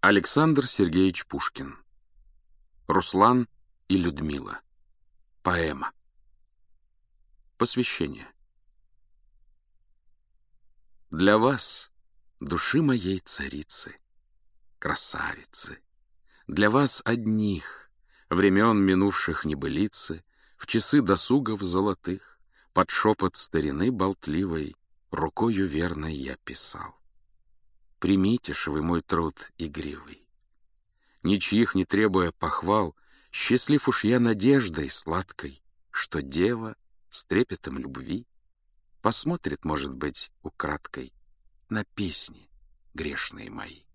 Александр Сергеевич Пушкин. Руслан и Людмила. Поэма. Посвящение. Для вас, души моей царицы, красавицы, для вас одних, времен минувших небылицы, в часы досугов золотых, под шепот старины болтливой, рукою верной я писал. Примите ж вы мой труд игривый. Ничьих не требуя похвал, счастлив уж я надеждой сладкой, что дева с трепетом любви посмотрит, может быть, украдкой на песни грешные мои.